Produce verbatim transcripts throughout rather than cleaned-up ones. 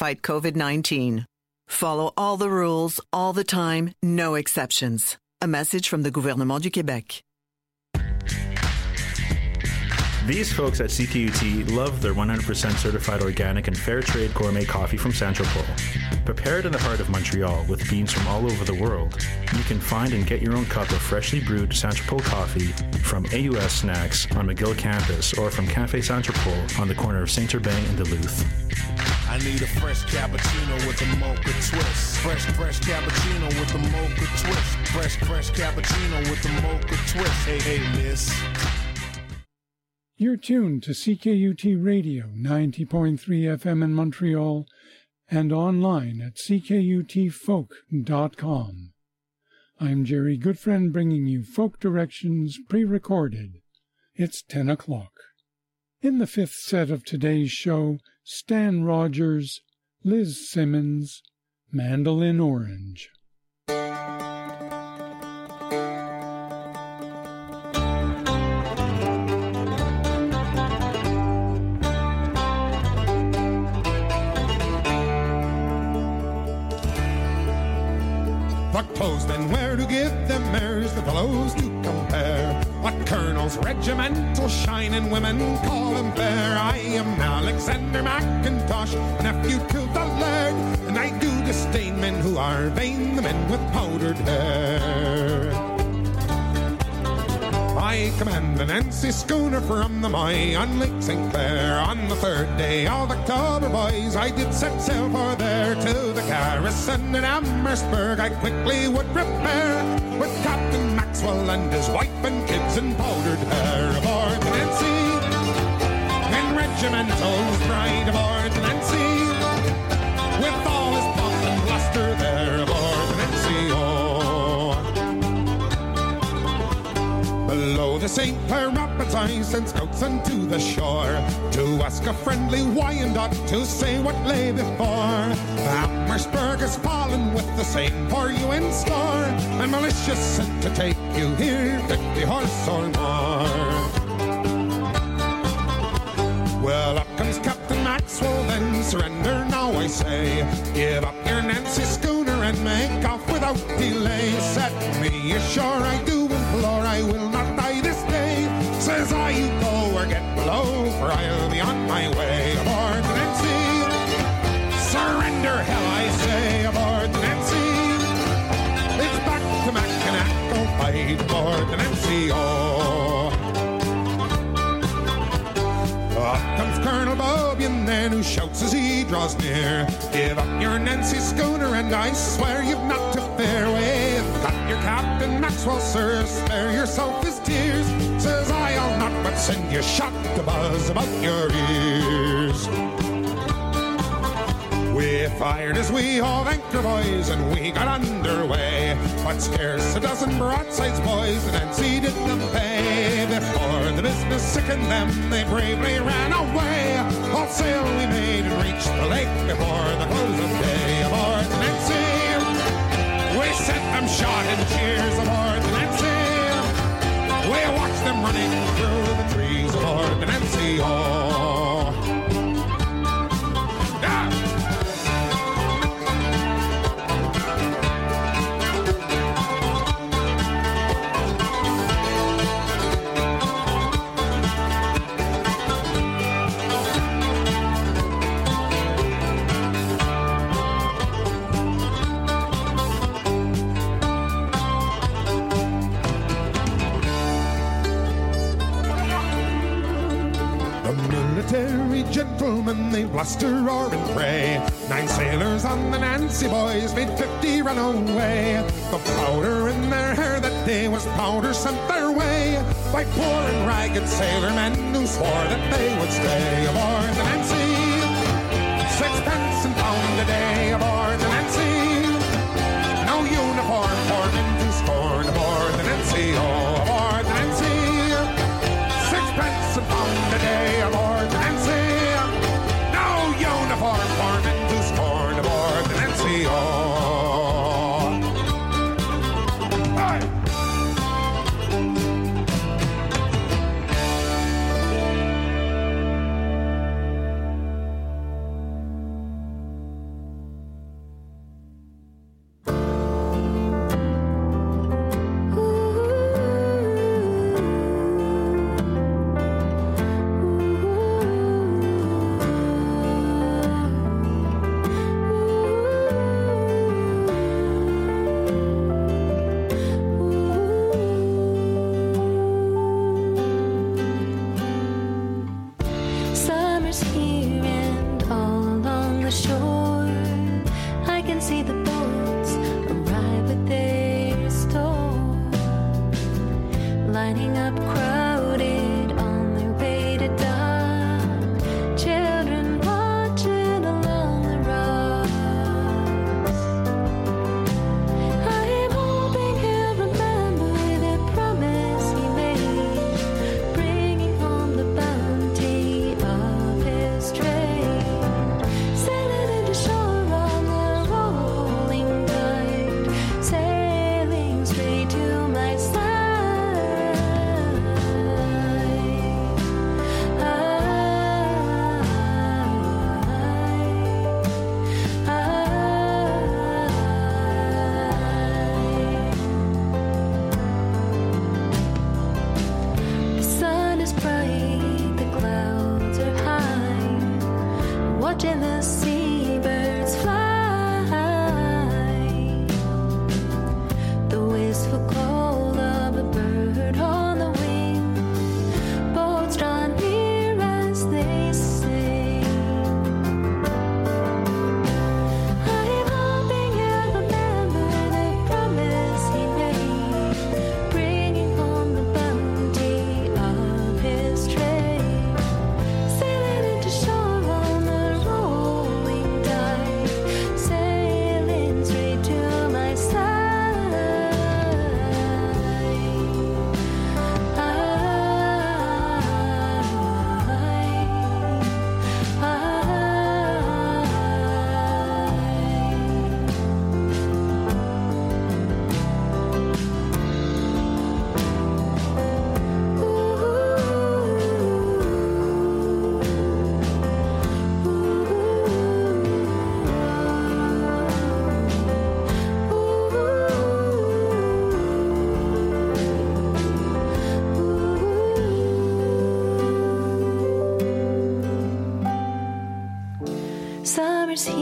fight COVID nineteen. Follow all the rules, all the time, no exceptions. A message from the Gouvernement du Québec. These folks at C K U T love their one hundred percent certified organic and fair trade gourmet coffee from Saint-Tropez. Prepared in the heart of Montreal with beans from all over the world, you can find and get your own cup of freshly brewed Saint-Tropez coffee from A U S Snacks on McGill campus or from Café Saint-Tropez on the corner of Saint-Urbain and Duluth. I need a fresh cappuccino with a mocha twist. Fresh, fresh cappuccino with a mocha twist. Fresh, fresh cappuccino with a mocha twist. Hey, hey, miss. You're tuned to C K U T Radio, ninety point three F M in Montreal, and online at c k u t folk dot com. I'm Jerry Goodfriend bringing you folk directions pre-recorded. It's ten o'clock. In the fifth set of today's show, Stan Rogers, Liz Simmons, Mandolin Orange. What clothes then where to give them airs, the fellows to compare? What colonels, regimental, shining women call them fair? I am Alexander McIntosh, nephew to the laird, and I do disdain men who are vain, the men with powdered hair. I command an Nancy schooner from the Moy on Lake Saint Clair. On the third day of October, boys, I did set sail for there. To the garrison at Amherstburg I quickly would repair, with Captain Maxwell and his wife and kids in powdered hair. Aboard the Nancy, in regimentals bright, aboard the Nancy, with all his pomp and bluster there. Aboard the Nancy, oh. Below the Saint Clair Rapids I sent scouts unto the shore, to ask a friendly Wyandotte to say what lay before. Amherstburg has fallen with the same for you in store, and militia sent to take you here, fifty horse or more. Well, up comes Captain Maxwell, then surrender now I say. Give up your Nancy schooner and make off without delay. Set me ashore I do implore, I will not die this day. Says I, you go or get below, for I'll be on my way. Aboard the Nancy, surrender hell I say. Aboard the Nancy, it's back to Mackinac, go fight. Aboard the Nancy, oh. Up comes Colonel Bobian then, who shouts as he draws near. Give up your Nancy schooner and I swear you've not to fare. With got your Captain Maxwell, sir, spare yourself his tears. Says I, I'll not but send you shot to buzz about your ears. We fired as we hauled anchor, boys, and we got underway, but scarce a dozen broadsides, boys, the Nancy did them pay. Before the business sickened them, they bravely ran away. All sail we made and reached the lake before the close of day. Aboard the Nancy, we sent them shot and cheers. Aboard the Nancy, we watched them running through the trees. Aboard the Nancy, oh. Yeah. Gentlemen, they bluster, roar, and pray. Nine sailors on the Nancy, boys, made fifty run away. The powder in their hair that day was powder sent their way by poor and ragged sailormen who swore that they would stay. Aboard the Nancy, sixpence and pound a day. Aboard the Nancy, no uniform for men to scorn. Aboard the Nancy, oh, aboard the Nancy, sixpence and pound a day. Aboard the Nancy, uniform for men to scorn. Aboard the Nancy, oh. Hey.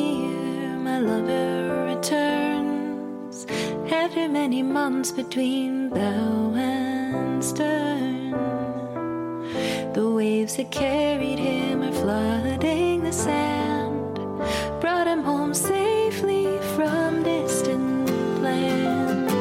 year my lover returns, after many months between bow and stern. The waves that carried him are flooding the sand, brought him home safely from distant lands.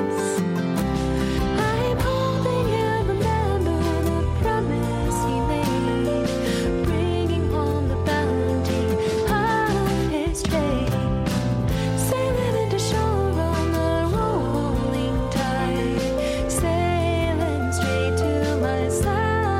I'm hoping he'll remember the promise he made, bringing home the bounty of his trade, sailing into shore on the rolling tide, sailing straight to my side.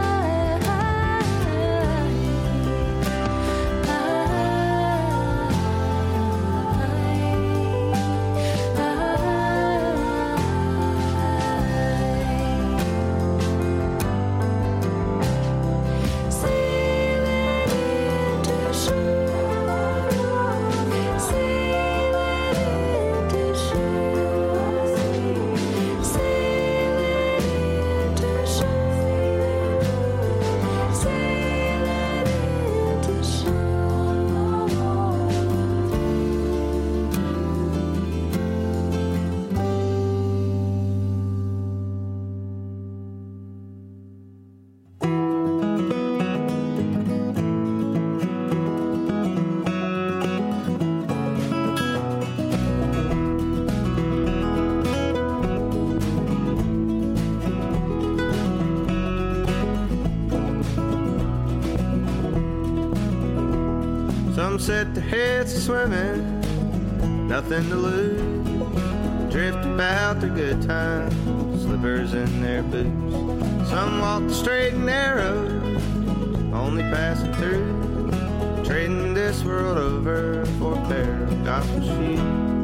Some set their heads to swimming, nothing to lose. Drift about their good times, slippers in their boots. Some walk the straight and narrow, only passing through, trading this world over for a pair of gospel shoes.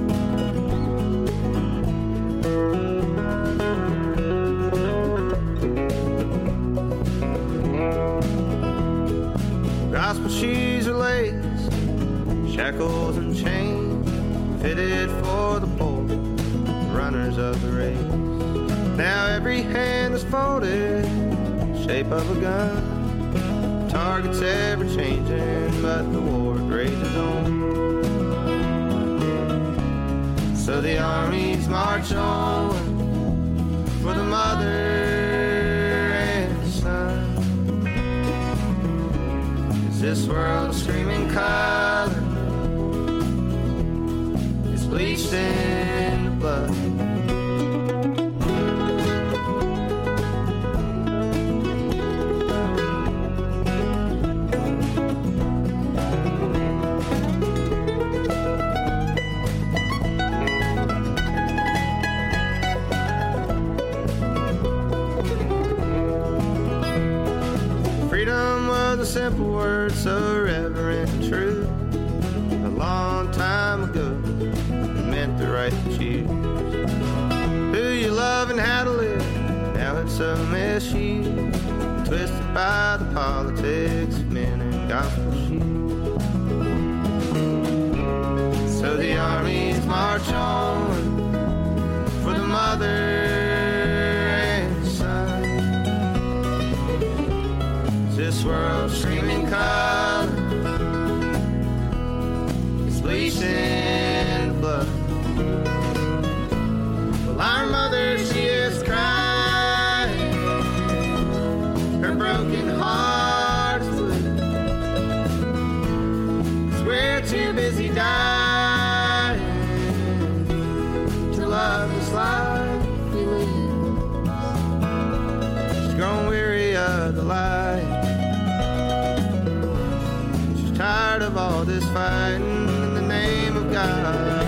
Gospel shoes are laced, shackles and chains, fitted for the poor, the runners of the race. Now every hand is folded, shape of a gun. Target's ever changing, but the war rages on. So the armies march on for the mother and the son. This world of screaming color is bleached in the blood. Freedom was a simple word, so reverent and true. A long time ago, it meant the right to choose who you love and how to live. Now it's so misused, twisted by the politics of men in gospel shoes. So the armies march on for the mother and the son. This world screaming color is bleached in blood. Well, our mother, she is crying, her broken heart is blue, 'cause we're too busy dying to love this life we lose. She's grown weary of the light, tired of all this fighting in the name of God.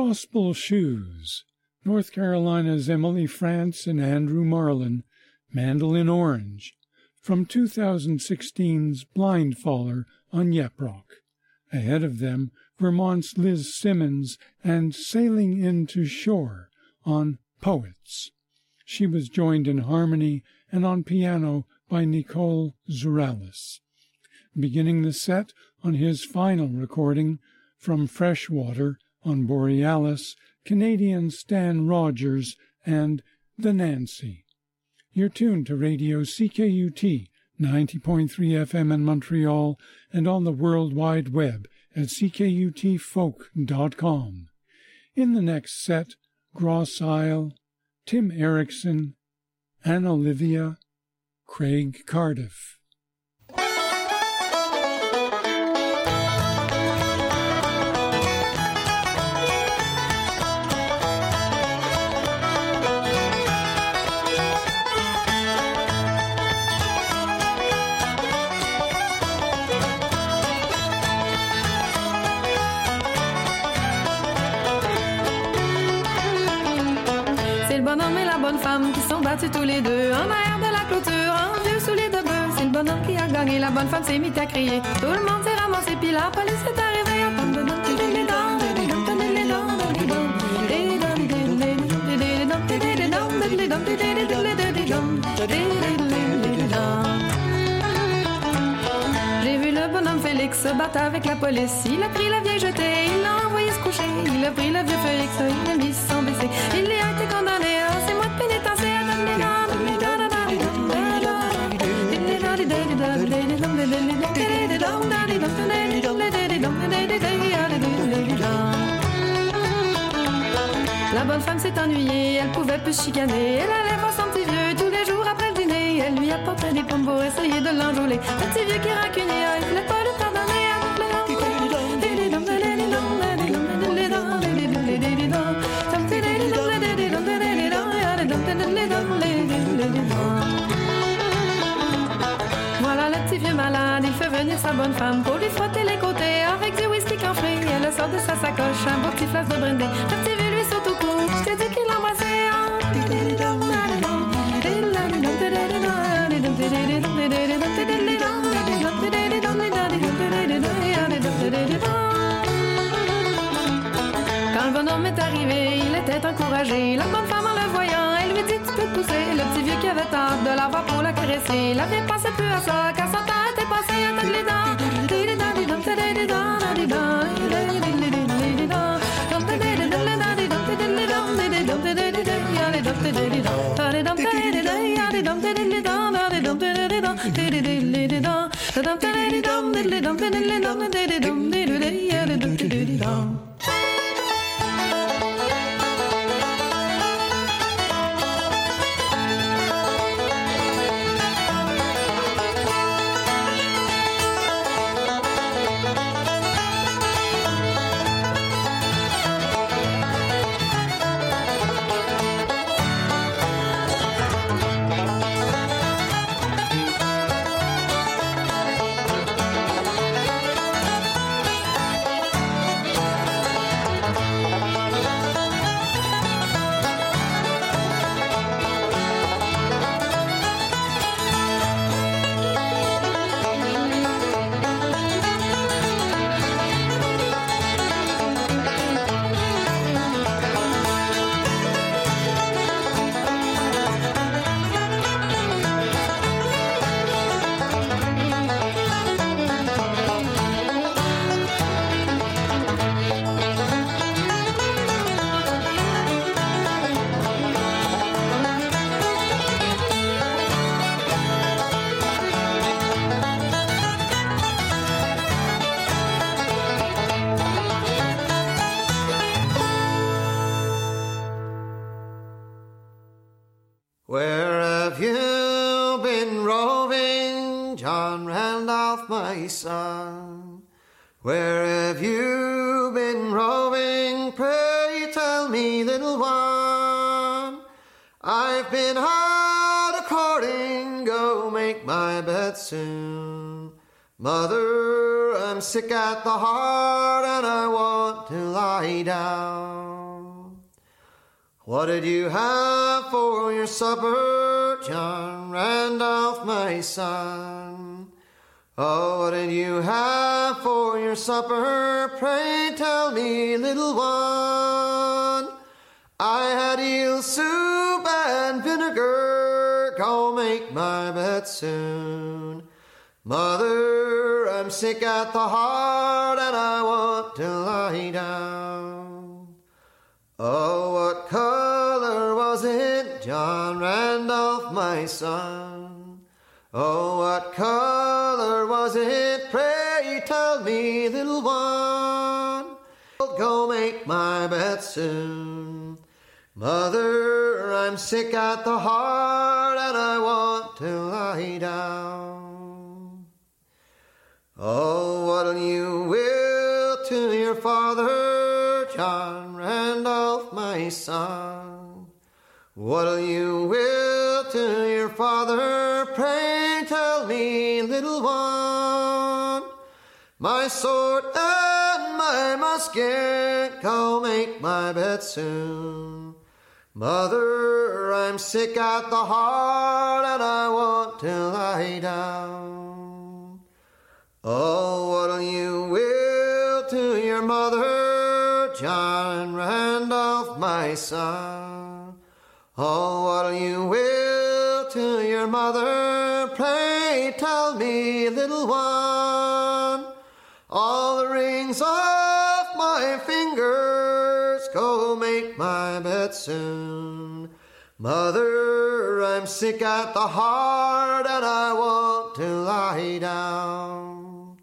Gospel Shoes, North Carolina's Emily France and Andrew Marlin, Mandolin Orange, from two thousand sixteen's Blind Faller on Yep Rock. Ahead of them, Vermont's Liz Simmons and Sailing Into Shore on Poets. She was joined in harmony and on piano by Nicole Zuralis. Beginning the set on his final recording, From Freshwater on Borealis, Canadian Stan Rogers and The Nancy. You're tuned to Radio C K U T, ninety point three F M in Montreal and on the World Wide Web at c k u t folk dot com. In the next set, Gross Isle, Tim Erickson, Anne Olivia, Craig Cardiff. bonhomme et la bonne femme qui sont battus tous les deux en arrière de la clôture, en vieux souliers de bœuf. C'est le bonhomme qui a gagné, la bonne femme s'est mise à crier. Tout le monde s'est ramassé, puis la police est arrivée. J'ai vu le bonhomme Félix se battre avec la police. Il a pris la vieille jetée, il l'a envoyé se coucher. Il a pris le vieux Félix, il l'a mis sans baisser. Il y a été condamné à six mois de pénitencier. La bonne femme s'est ennuyée, elle pouvait plus chicaner. Elle allait voir son petit vieux tous les jours après le dîner. Elle lui apportait des pommes pour essayer de l'enjôler. Le petit vieux qui rancunier, il voulait pas le pardonner. Voilà le petit vieux malade, il fait venir sa bonne femme pour lui frotter les côtés avec du whisky camphré. Elle sort de sa sacoche un beau petit flasque de brandy. Le petit vieux lui saute au cou, je t'ai dit qu'il l'embrassait. Quand le bonhomme est arrivé, il était encouragé. La bonne femme en le voyant, elle lui dit tu peux te pousser. Le petit vieux qui avait hâte de l'avoir pour la caresser, la vieille pensait plus à ça, car son temps était passé à toutes les dents. Where have you been roving, John Randolph, my son? Where have you been roving? Pray tell me, little one. I've been out a-courting, go make my bed soon. Mother, I'm sick at the heart and I want to lie down. What did you have for your supper, John Randolph, my son? Oh, what did you have for your supper? Pray tell me, little one. I had eel soup and vinegar. Go make my bed soon. Mother, I'm sick at the heart and I want to lie down. Oh, what color was it, John Randolph, my son? Oh, what color was it? Pray tell me, little one. Go make my bed soon. Mother, I'm sick at the heart and I want to lie down. Oh, what'll you will to your father, John Randolph, my son? What'll you will to your father? Pray tell me, little one. My sword and my musket, go make my bed soon. Mother, I'm sick at the heart and I want to lie down. Oh, what'll you will to your mother, John Randolph, my son? Oh, what'll you will to your mother? Pray tell me, little one. All the rings off my fingers, go make my bed soon. Mother, I'm sick at the heart and I want to lie down.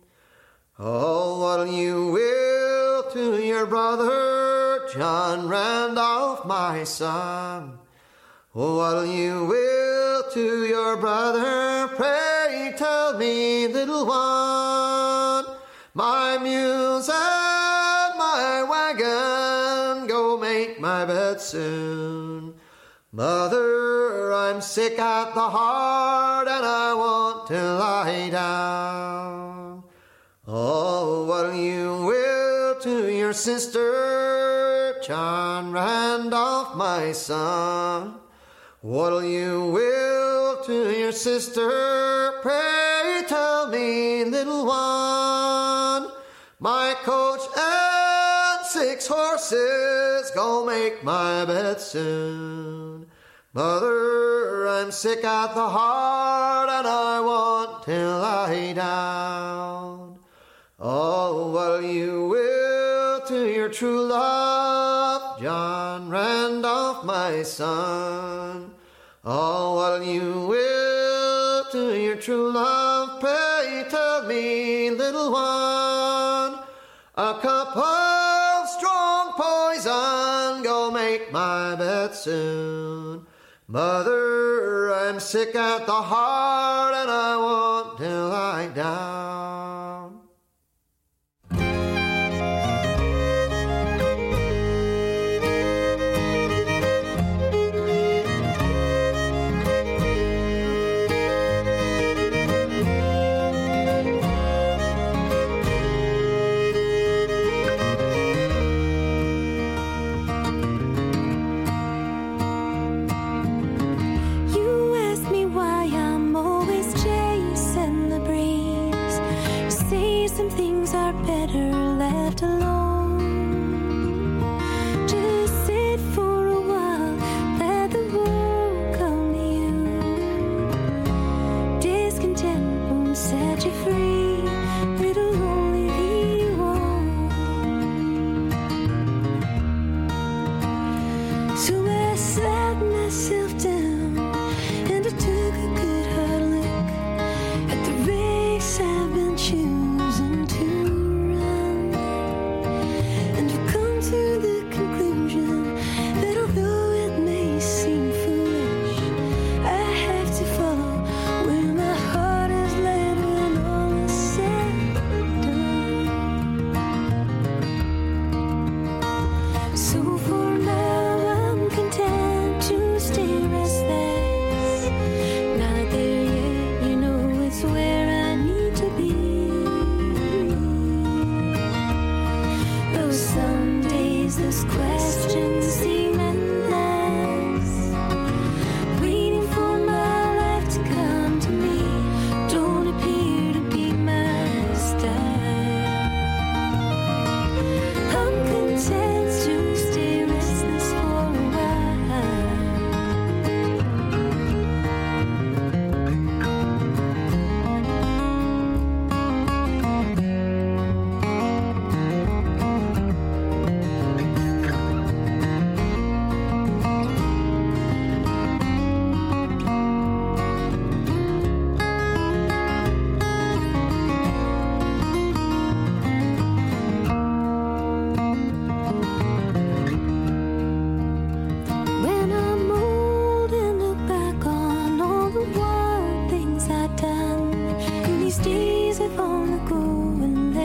Oh, what'll you will to your brother, John Randolph, my son? Oh, what'll you will to your brother? Pray tell me, little one. My mules and my wagon, go make my bed soon. Mother, I'm sick at the heart and I want to lie down. Oh, what'll you will to your sister, John Randolph, my son? What'll you will to your sister? Pray tell me, little one. My coach and six horses, go make my bed soon. Mother, I'm sick at the heart and I want to lie down. Oh, what'll you will to your true love, John Randolph, my son? Oh, what'll you will to your true love? Pray tell me, little one. A cup of strong poison, go make my bed soon. Mother, I'm sick at the heart and I want to lie down. You ask me why I'm always chasing the breeze.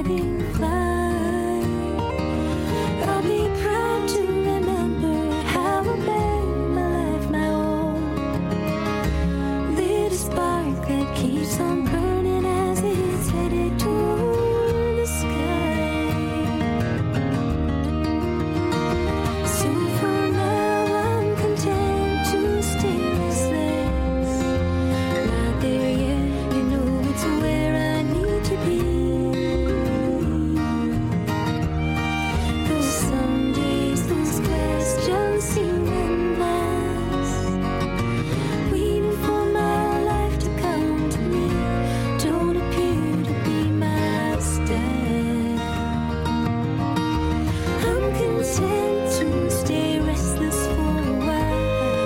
dragonfly. I'll be proud to remember how I made my life my own. Lit a spark that keeps on burning as it's headed to the sky. So for now I'm content to stay restless. Not there yet, you know it's where I need to be. Though some days those questions seem endless, waiting for my life to come to me, don't appear to be my style. I'm content to stay restless for a while.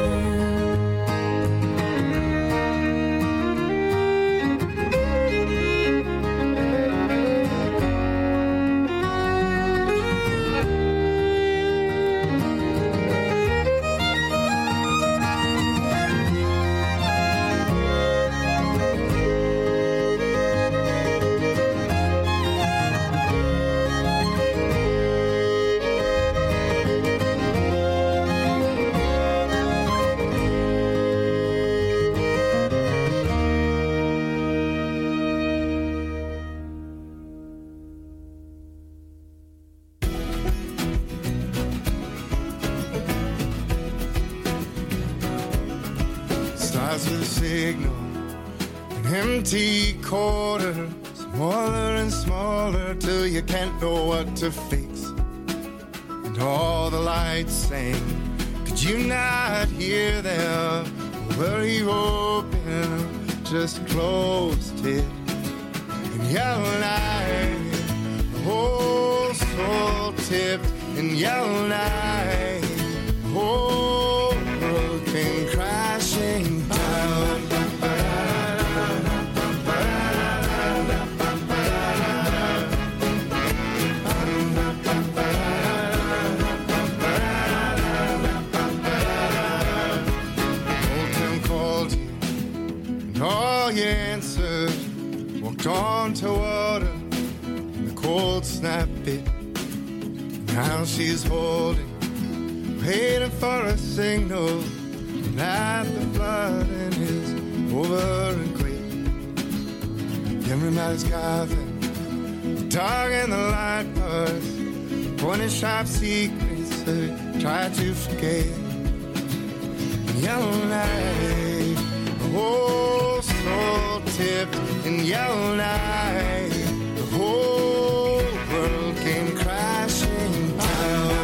Stars will signal an empty quarter, smaller and smaller till you can't know what to fix. And all the lights saying, could you not hear them? Were you open? Just closed it. And yellow night, the whole soul tipped in yellow night, the whole world came crashing down. Old Tim called you, and all you answered. Walked on to water, and the cold snap bit. Now she's holding, waiting for a signal that the flooding is over and quick. Everybody's gathering, the dog and the light bars, pointing sharp secrets they try to forget. Yellow night, the whole soul tipped in yellow night, the whole world came crashing down.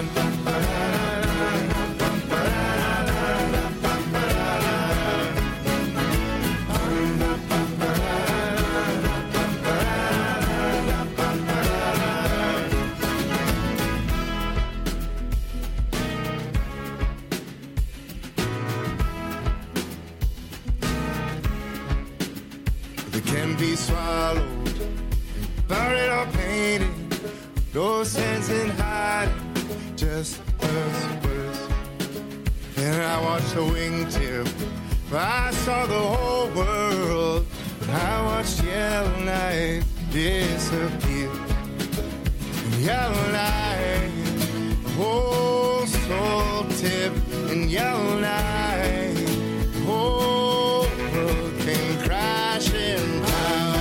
They can be swallowed, buried or painted, no sense in hiding, just worse, worse. Then I watched the wingtip, I saw the whole world, I watched yellow night disappear. And yellow night, the whole soul tip, and yellow night, the whole world came crashing down.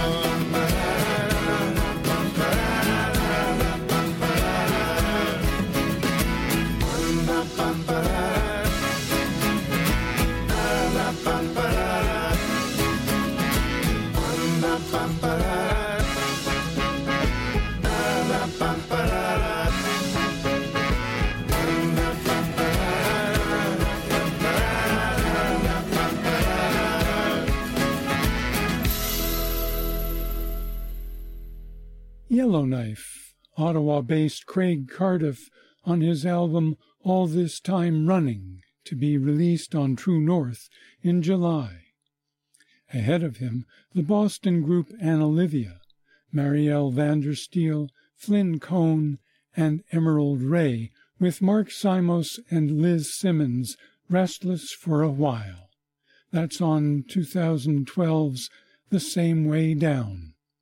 Yellowknife, Ottawa-based Craig Cardiff on his album All This Time Running, to be released on True North in July. Ahead of him, the Boston group Analivia, Marielle Vandersteel, Flynn Cohn, and Emerald Ray, with Mark Simos and Liz Simmons' Restless for a While. That's on twenty twelve's The Same Way Down.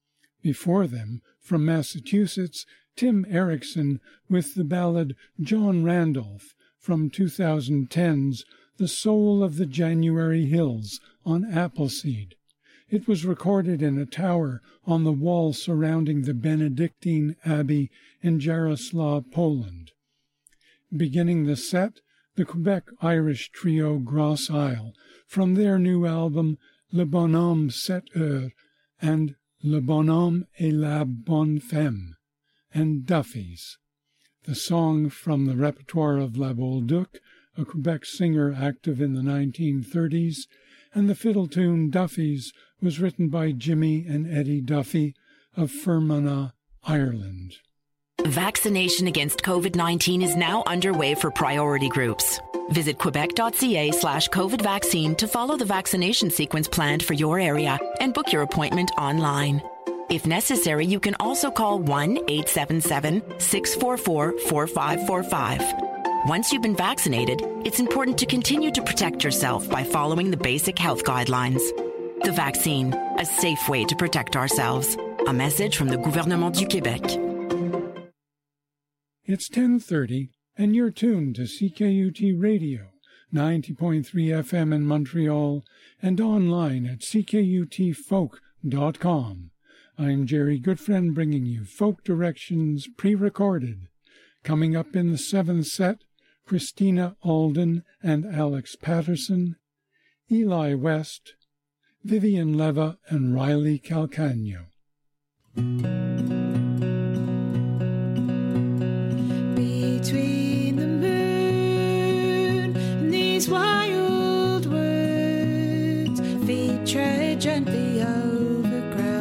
Before them, from Massachusetts, Tim Erickson with the ballad John Randolph from twenty ten's The Soul of the January Hills on Appleseed. It was recorded in a tower on the wall surrounding the Benedictine Abbey in Jaroslaw, Poland. Beginning the set, the Quebec-Irish trio Grosse Isle from their new album Le Bonhomme Sept Heures and Le Bonhomme et la Bonne Femme, and Duffys. The song from the repertoire of La Bolduc, a Quebec singer active in the nineteen thirties, and the fiddle tune Duffys was written by Jimmy and Eddie Duffy of Fermanagh, Ireland. Vaccination against COVID nineteen is now underway for priority groups. Visit quebec.ca slash COVID vaccine to follow the vaccination sequence planned for your area and book your appointment online. If necessary, you can also call one eight seven seven, six four four, four five four five. Once you've been vaccinated, it's important to continue to protect yourself by following the basic health guidelines. The vaccine, a safe way to protect ourselves. A message from the Gouvernement du Québec. It's ten thirty, and you're tuned to C K U T Radio, ninety point three F M in Montreal, and online at c k u t folk dot com. I'm Jerry Goodfriend bringing you folk directions pre-recorded. Coming up in the seventh set, Christina Alden and Alex Patterson, Eli West, Vivian Leva and Riley Calcagno. Between the moon and these wild woods, feet tread gently over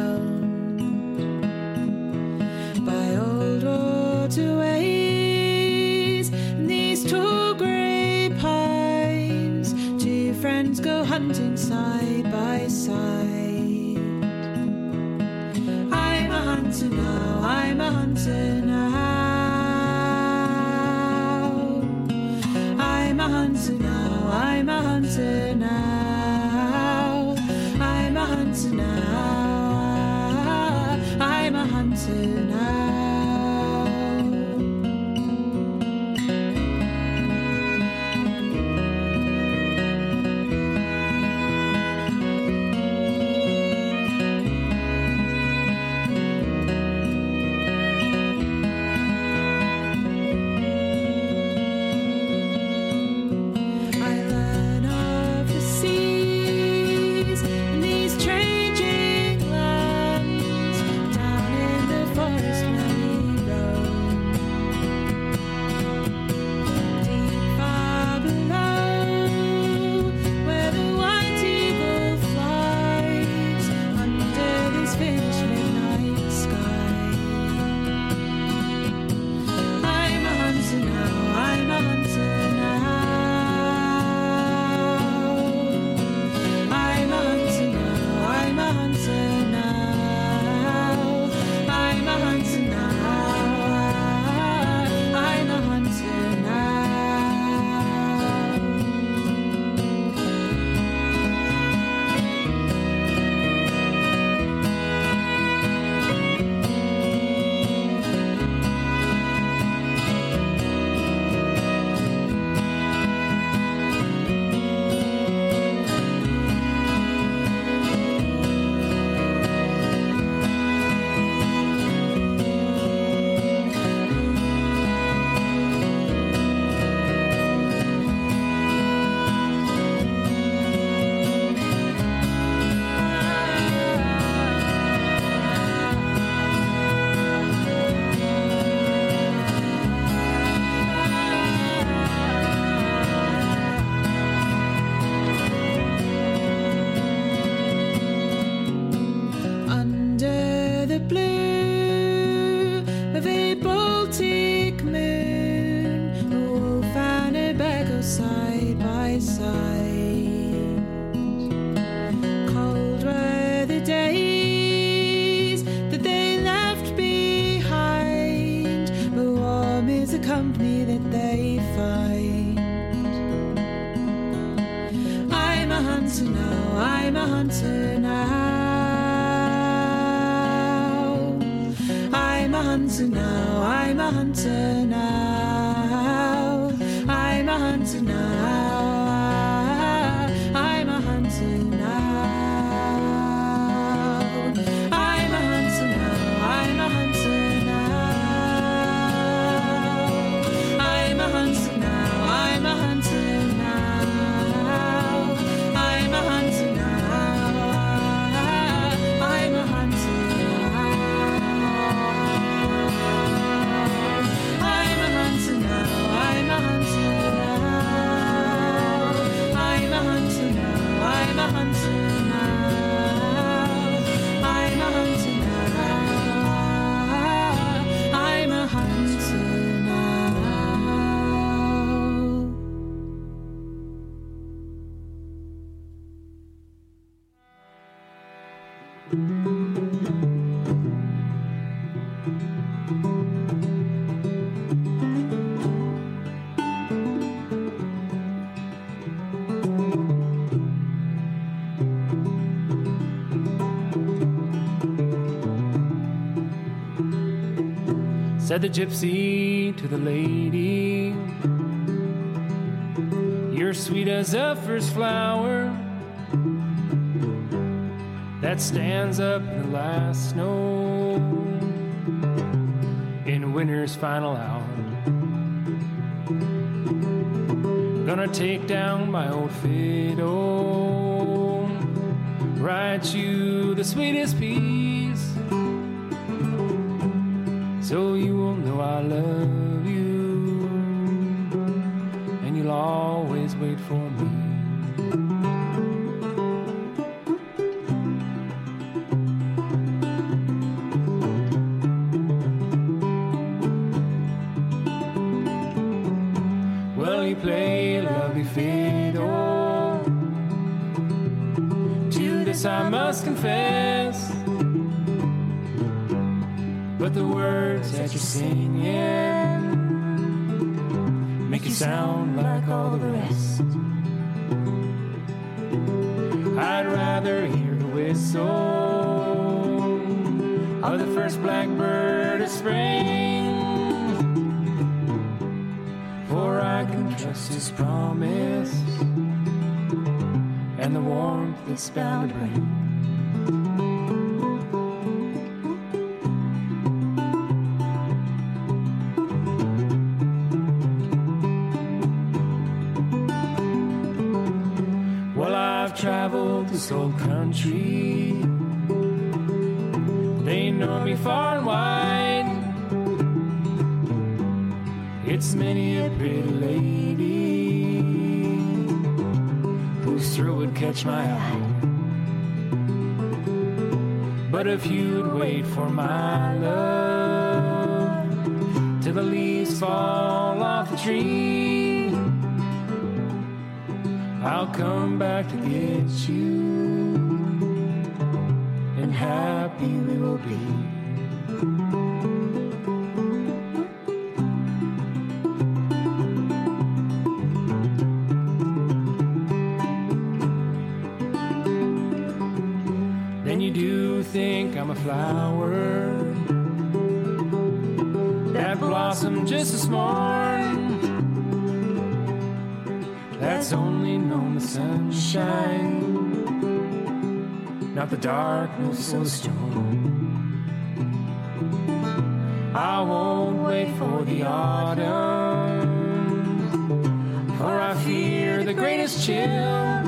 ground by old waterways and these tall grey pines. Two friends go hunting side by side. I'm a hunter now, I'm a hunter now. I'm a hunter now, I'm a hunter now. I'm a hunter now, I'm a hunter now. Forest hunter now, I'm a hunter now. I'm a hunter now. I'm a hunter now. I'm a hunter now. I'm a hunter now. I'm a hunter now. I'm a hunter now. I'm a hunter now. I'm a hunter now. I'm a hunter now. I'm a hunter now. I'm a hunter now. I'm a hunter now. I'm a hunter now. I'm a hunter now. Said the gypsy to the lady, you're sweet as a first flower that stands up in the last snow in winter's final hour. Gonna take down my old fiddle, write you the sweetest piece, so you will know I love you, and you'll always wait for me. Well, you play a lovely fiddle, to this I must confess, but the words that you're singing make you sound like all the rest. I'd rather hear the whistle of the first blackbird of spring, for I can trust his promise and the warmth it's bound to bring. Traveled this old country, they know me far and wide. It's many a pretty lady whose thrill would catch my eye. But if you'd wait for my love till the leaves fall off the tree, I'll come back to get you, and happy we will be. Then you do think I'm a flower that blossomed just this morning, that's only known the sunshine, not the darkness or the storm. I won't wait for the autumn, for I fear the greatest chill.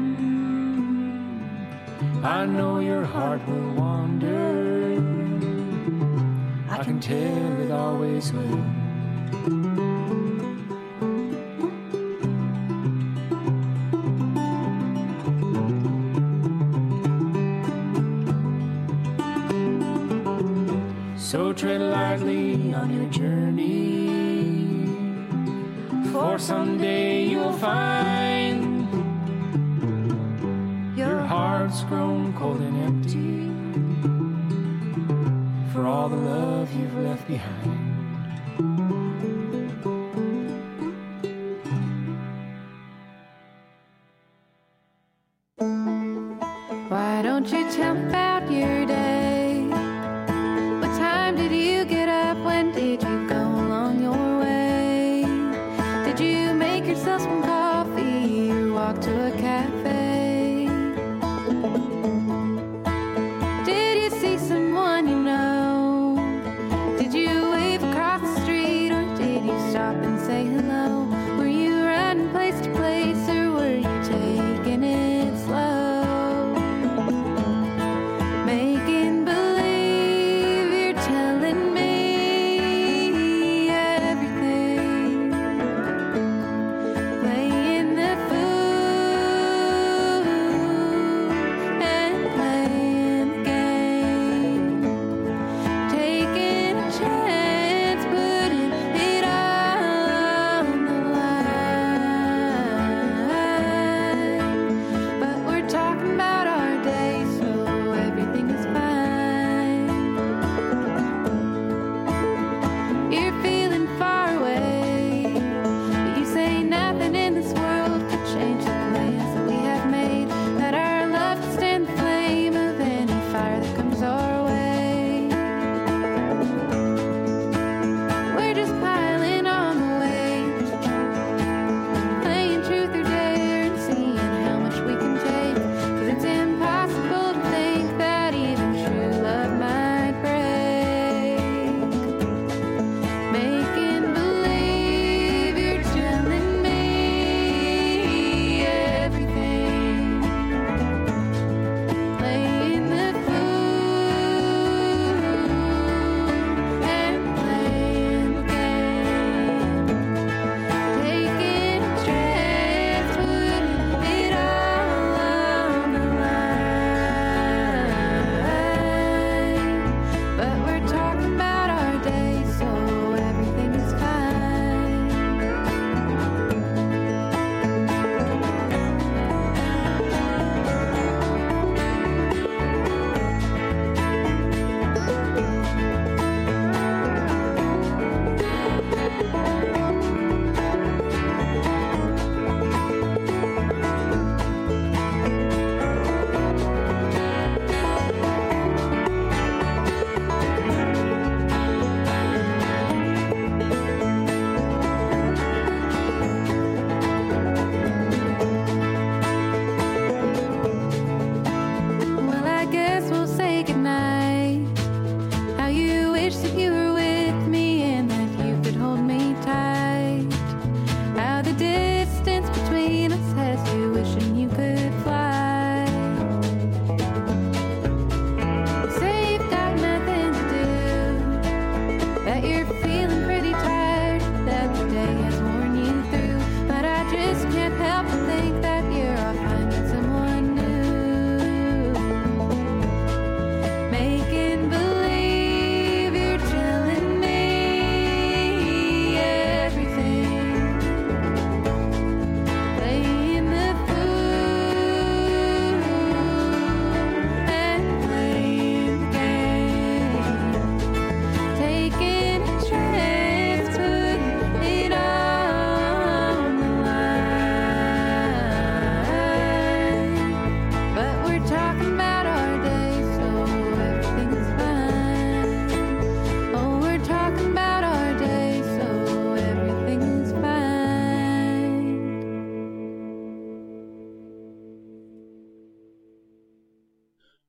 I know your heart will wander, I can tell it always will. So tread lightly on your journey, for someday you'll find your heart's grown cold and empty, for all the love you've left behind. Why don't you tell me about your day? What time did you get up?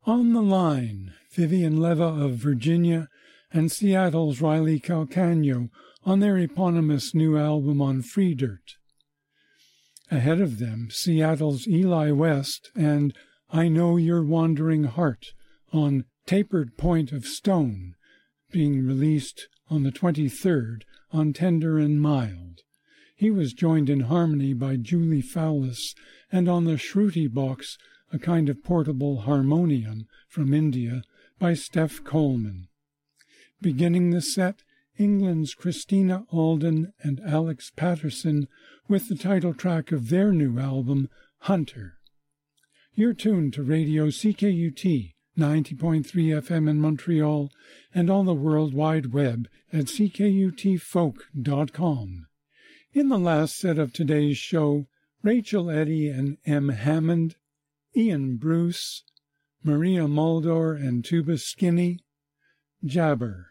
On the Line, Vivian Leva of Virginia and Seattle's Riley Calcagno on their eponymous new album on Free Dirt. Ahead of them, Seattle's Eli West and I Know Your Wandering Heart on Tapered Point of Stone, being released on the twenty-third on Tender and Mild. He was joined in harmony by Julie Fowlis, and on the Shruti box, a kind of portable harmonium from India, by Steph Coleman. Beginning the set, England's Christina Alden and Alex Patterson with the title track of their new album, Hunter. You're tuned to Radio C K U T, ninety point three F M in Montreal, and on the World Wide Web at c k u t folk dot com. In the last set of today's show, Rachel Eddy and M. Hammond, Ian Bruce, Maria Muldaur and Tuba Skinny, Jabber.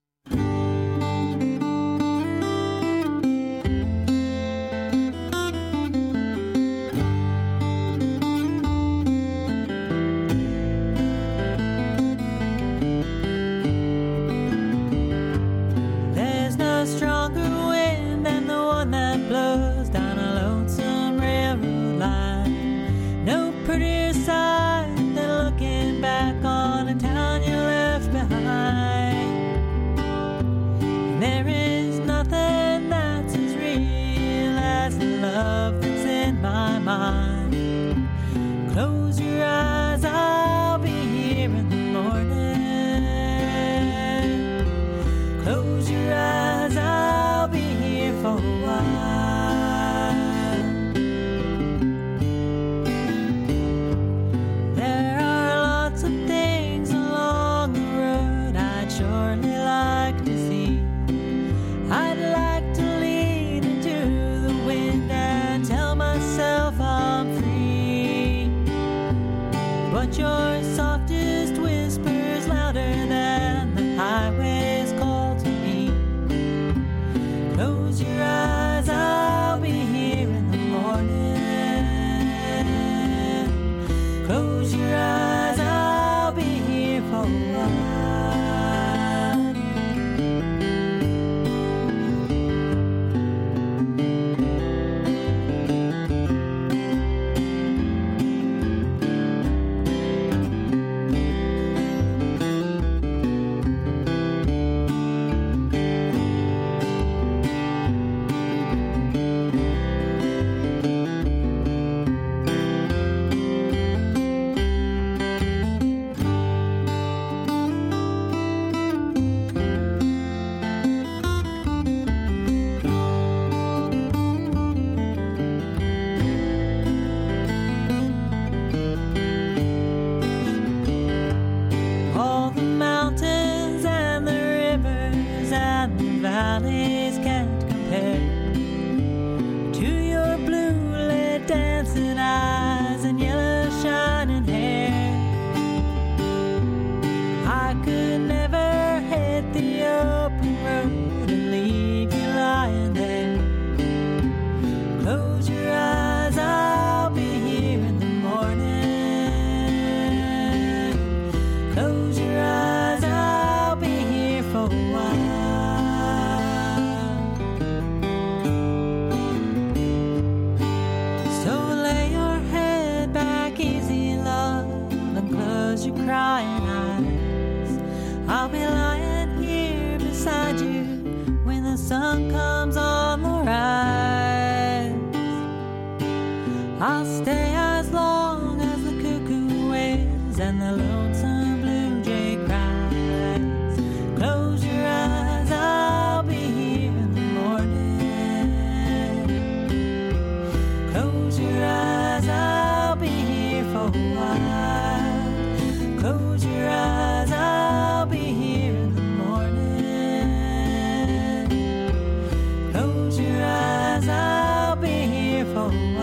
There's no stronger wind than the one that blows down a lonesome railroad line. No prettier sight than looking back on a town you left behind. And there is nothing that's as real as the love that's in my mind. Close your eyes, I'll be here in the morning. Close your eyes, I'll be here for a while. There are lots of things along the road I'd surely like to see. I'd like to lean into the wind and tell myself I'm free. But your softest whisper's louder than the highway's call to me. Close your eyes, I'll be here in the morning. Close your eyes, I'll be here for a while. All the mountains and the rivers and the valleys can't compare to your blue lit dancing eyes and yellow shining hair. I could never hit the open road and leave you lying there. Close your eyes, I'll be here in the morning. Close your eyes, I'll be here for a while. So lay your head back easy, love, and close your crying eyes. I'll be lying here beside you when the sun comes on the rise. I'll stay as long as the cuckoo wails and the lonesome blue jay cries. Close your eyes, I'll be here in the morning. Close your eyes, I'll be here for a while. Close your eyes, I'll be here in the morning. Close your eyes, I'll be here for a while.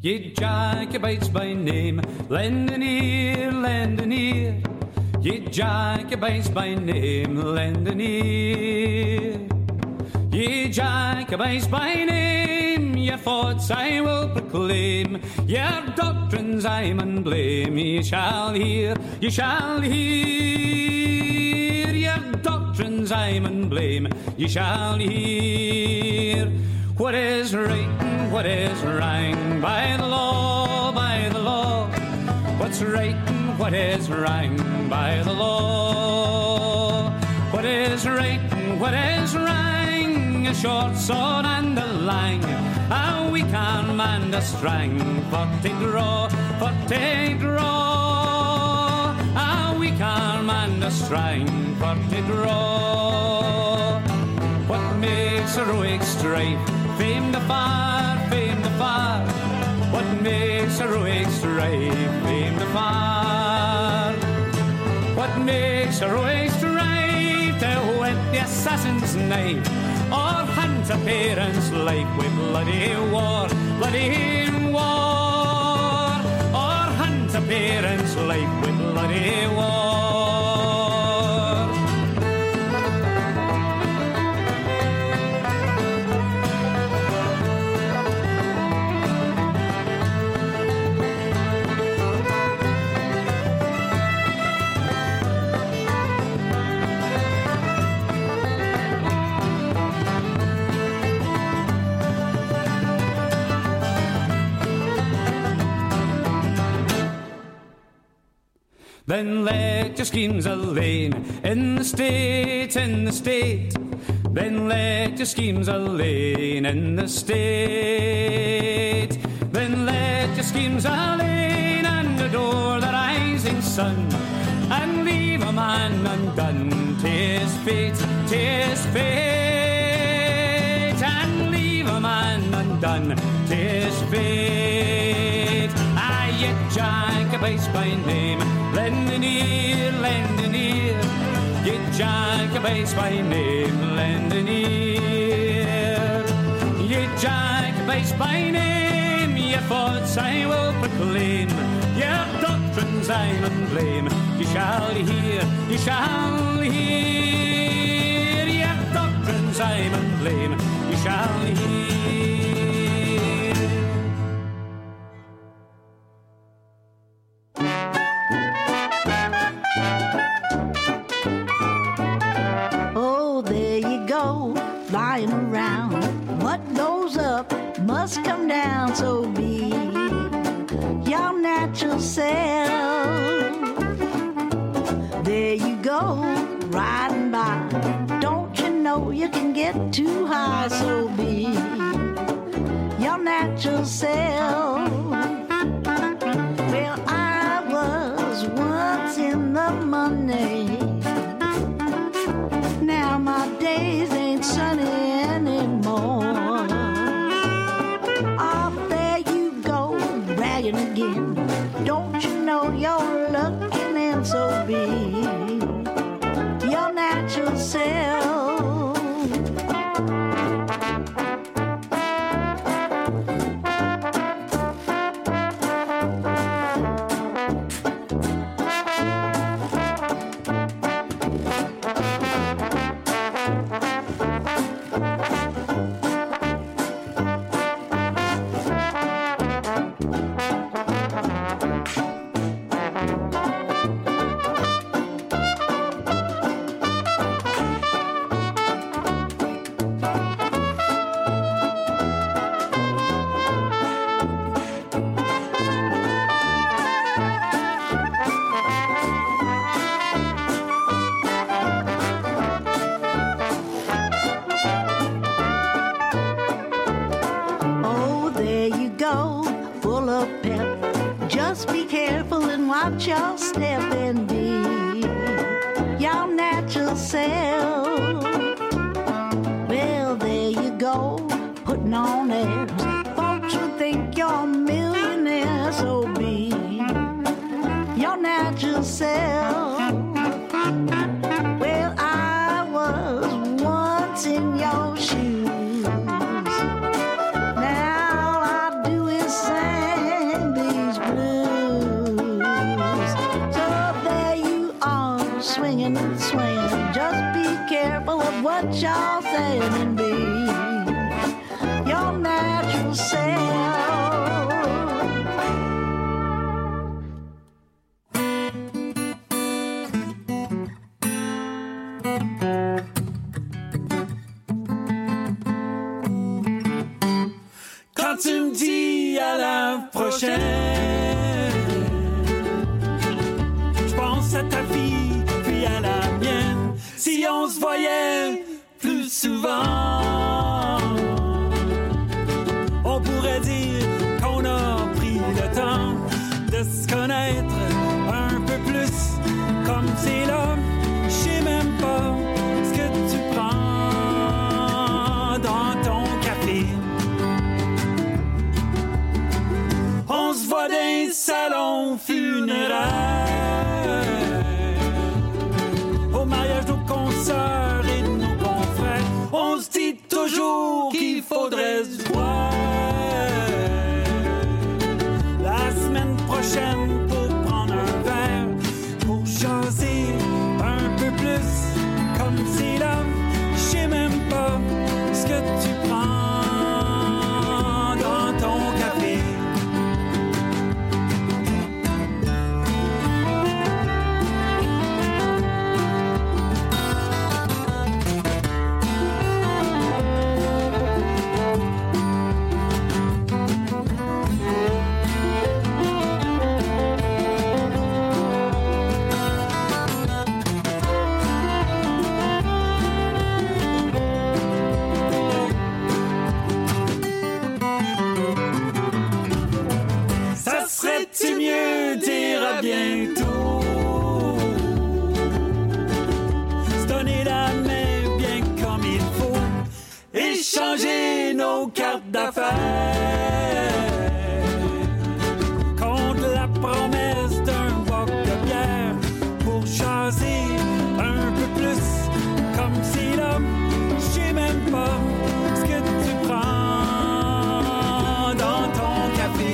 Ye Jacobites by name, lend an ear, lend an ear. Ye Jacobites by name, lend an ear. Ye Jacobites by name, your thoughts I will proclaim, your doctrines I mun blame. Ye shall hear, ye shall hear, your doctrines I mun blame. Ye shall hear what is right and what is wrong by the law, by the law. What's right and what is wrong by the law? What is right and what is wrong? A short sword and a lang, a weak arm and a strang. For to draw, for to draw, a weak arm and a strang. For to draw. What makes heroic strife? Fame the far, fame the far. What makes heroic strife? Fame the far. What makes heroic strife? To whet the assassin's knife, or hunt a parent's life with bloody war, bloody war, or hunt a parent's life with bloody war. Then let your schemes alone in the state, in the state. Then let your schemes alone in the state. Then let your schemes alone and adore the rising sun, and leave a man undone. 'Tis fate, 'tis fate, and leave a man undone. 'Tis fate. Ah, ye Jacobites by name, lend an ear, lend an ear. Ye Jacobites by name, lend an ear. Ye Jacobites by name, your thoughts I will proclaim, your doctrines I mun blame. You shall hear, you shall hear, your doctrines I mun blame. You shall hear. Flying around, what goes up must come down, so be your natural self. There you go, riding by, don't you know you can get too high, so be your natural self. Well, I was once in the money, now my days ain't sunny anymore. Oh, there you go, bragging again. Don't you know you're looking, and so be your natural self. Watch your step and be your natural self. Well, there you go, putting on airs. Folks would think you're a millionaire, so be your natural self. Well, I was once in your shoes. Now all I do is sing y'all saying and be your natural self. Quand tu me dis à la prochaine, je pense à ta vie, puis à la mienne. Si on se voyait plus souvent, on pourrait dire qu'on a pris le temps de se connaître un peu plus. Comme c'est là, je sais même pas ce que tu prends dans ton café. On se voit dans un salon funéraire, au mariage de nos consoeurs et de nos confrères. On se dit toujours qu'il faudrait se voir la semaine prochaine pour prendre un verre, pour jaser un peu plus. Comme c'est là, je sais même pas ce que tu prends dans ton café. C'est mieux dire à bientôt, se donner la main bien comme il faut, échanger nos cartes d'affaires contre la promesse d'un boc de bière, pour jaser un peu plus. Comme c'est là, je sais même pas ce que tu prends dans ton café.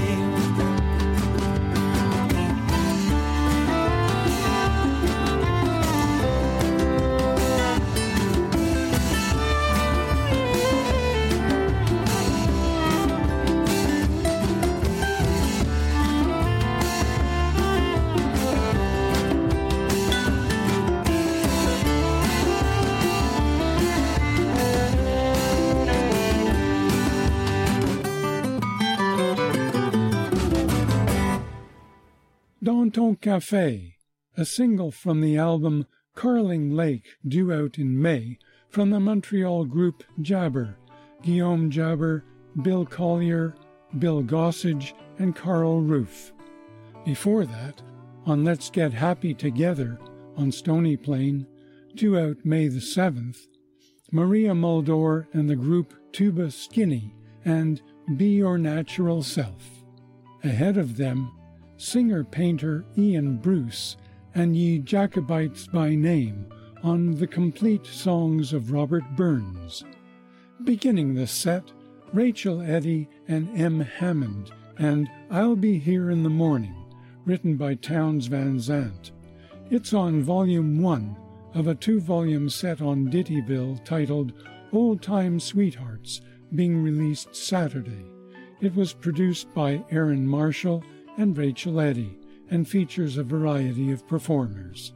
Dans ton Café, a single from the album Carling Lake, due out in May, from the Montreal group Jabber, Guillaume Jabber, Bill Collier, Bill Gossage, and Carl Roof. Before that, on Let's Get Happy Together on Stony Plain, due out May the seventh, Maria Muldaur and the group Tuba Skinny and Be Your Natural Self. Ahead of them, singer-painter Ian Bruce and Ye Jacobites by Name on the complete songs of Robert Burns. Beginning the set, Rachel Eddy and M. Hammond and I'll Be Here in the Morning, written by Townes Van Zandt. It's on Volume one of a two-volume set on Dittyville titled Old Time Sweethearts, being released Saturday. It was produced by Aaron Marshall and Rachel Eddy, and features a variety of performers.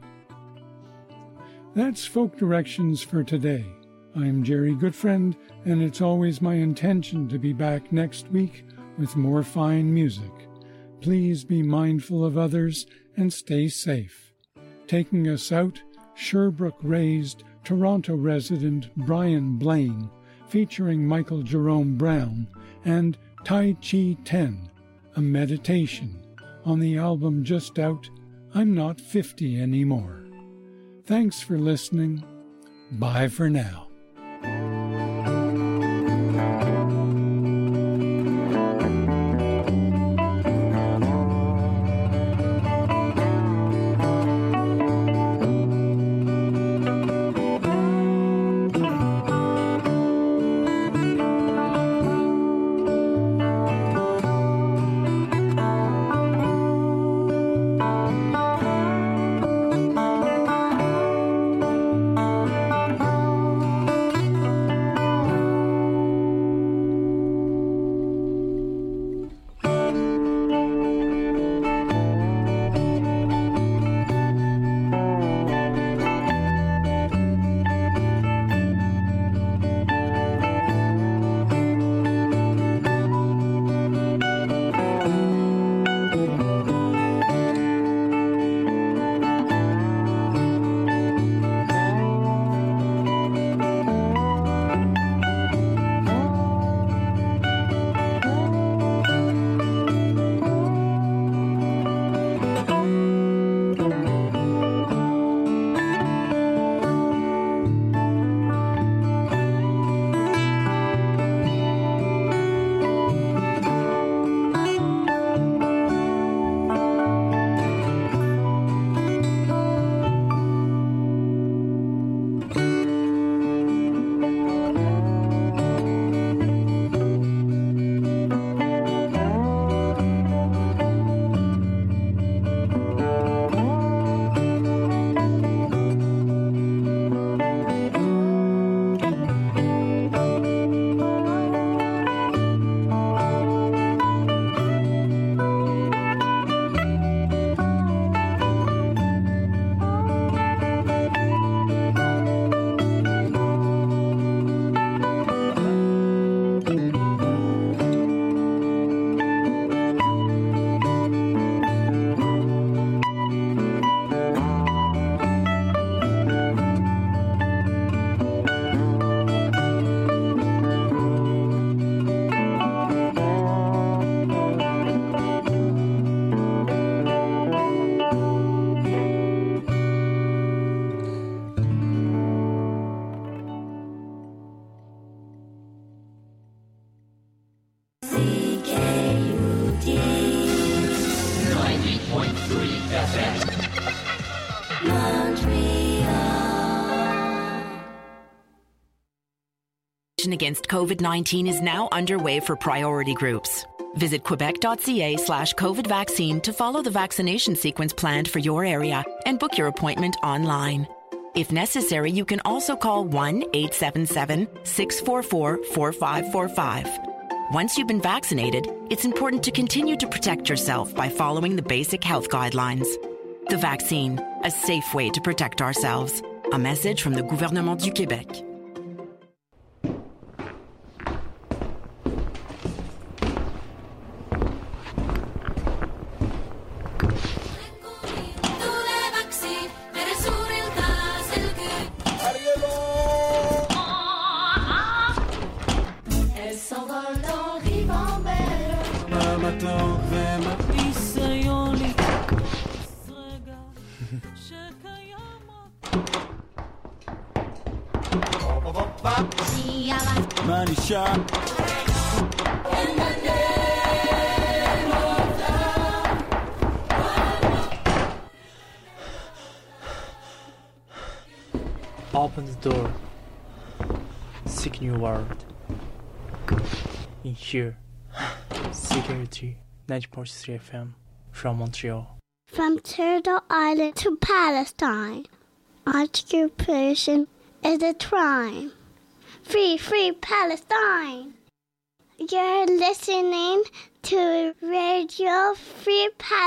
That's Folk Directions for today. I'm Jerry Goodfriend, and it's always my intention to be back next week with more fine music. Please be mindful of others and stay safe. Taking us out, Sherbrooke-raised, Toronto resident Brian Blaine, featuring Michael Jerome Brown, and Tai Chi ten, a meditation, on the album just out, I'm Not fifty Anymore. Thanks for listening. Bye for now. Against COVID nineteen is now underway for priority groups. Visit quebec.ca slash COVID vaccine to follow the vaccination sequence planned for your area and book your appointment online. If necessary, you can also call one eight seven seven, six four four, four five four five. Once you've been vaccinated, it's important to continue to protect yourself by following the basic health guidelines. The vaccine, a safe way to protect ourselves. A message from the Gouvernement du Québec. Money shot. Open the door. Seek new world. In here, Security ninety point three F M from Montreal. From Turtle Island to Palestine, occupation is a crime. Free, free Palestine! You're listening to Radio Free Palestine.